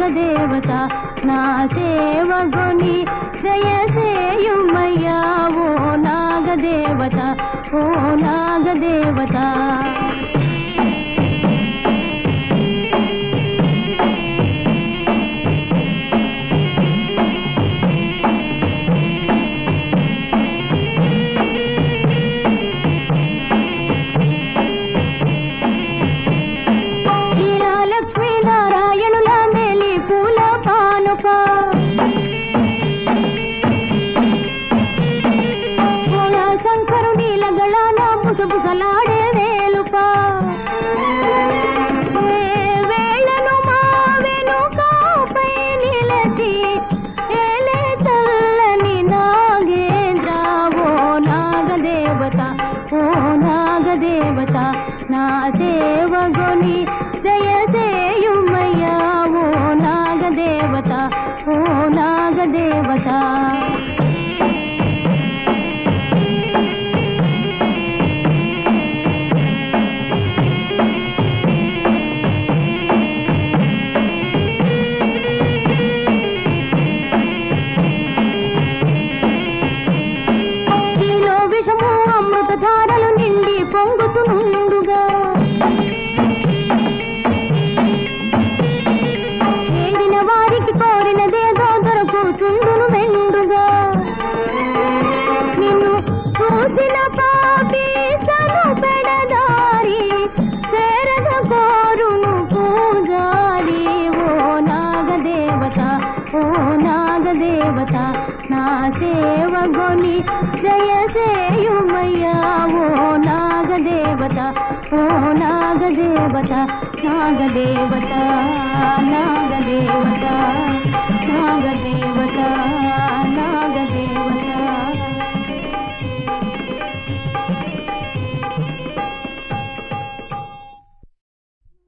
నాగదేవత నా సేవగొని దయసేయుమయ్యా ఓ నాగదేవత ఓ నాగదేవత బుసబుసలాడే వేలుపా వేళను మా వెనుకపై నిలచి ఏలే చల్లని నాగేంద్ర ఓ నాగదేవత ఓ నాగదేవత నా సేవగొని దయసేయుమయ్యా ఓ నాగదేవత ఓ నాగదేవత ధారలు నిండి పొంగుతుండుగా ఏడిన వారికి కోరినదేదో దొరకుతుండును మెండుగా నిన్ను చూసిన పాపీసను పెడదారి చేరగ కోరును పూజారి ఓ నాగదేవత ఓ నాగదేవత నా సేవగొని జయసేయుమయ్యా ఓ నాగదేవత ఓ నాగదేవత నాగదేవత నాగదేవత నాగదేవత